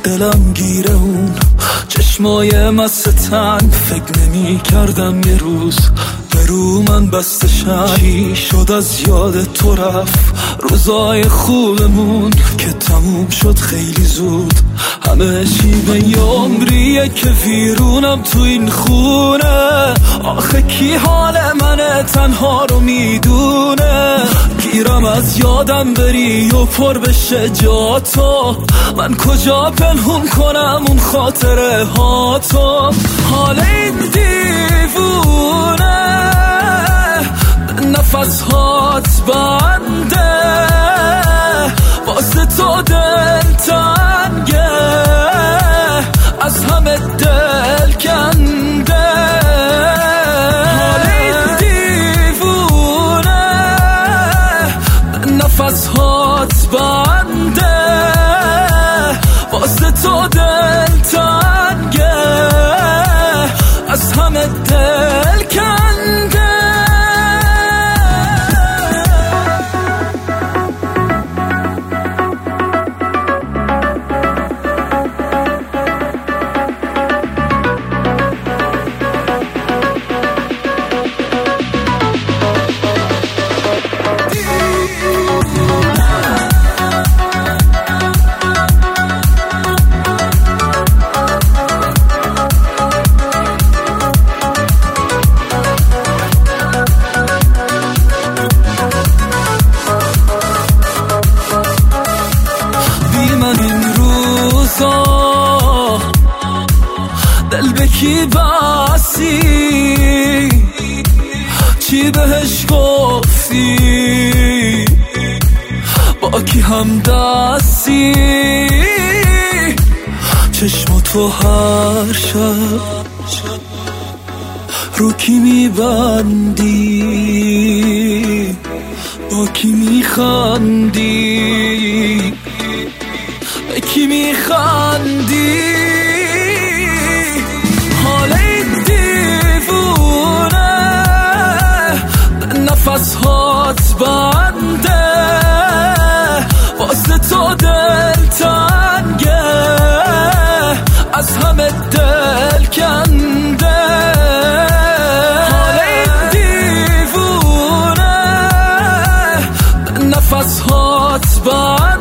دلم گیره اون چشمای مستن، فکر نمی کردم یه روز به رو من بستشن. چی شد از یاد تو رفت روزای خوبمون که تموم شد خیلی زود. همه چی به یه عمریه که ویرونم تو این خونه. آخه کی حال من تنها رو میدونه؟ گیرم از یادم بری و پر بشه جا تو، من کجا پنهون کنم اون خاطره ها تو؟ حال این دیوونه نفس هات بنده، واسه تو دل تنگه، از همه دل کنده. حال این دیوونه نفس هات بنده، واسه تو دل تنگه، از همه دل کنده. دل به کی بسی؟ چی بهش گفتی؟ با کی هم دستی؟ چشم تو هر شب رو کی میبندی؟ با کی میخندی؟ به کی میخندی؟ حال این دیوونه نفس هات بنده، واسه تو دل تنگه، از همه دل کنده. حال این دیوونه نفس هات بنده،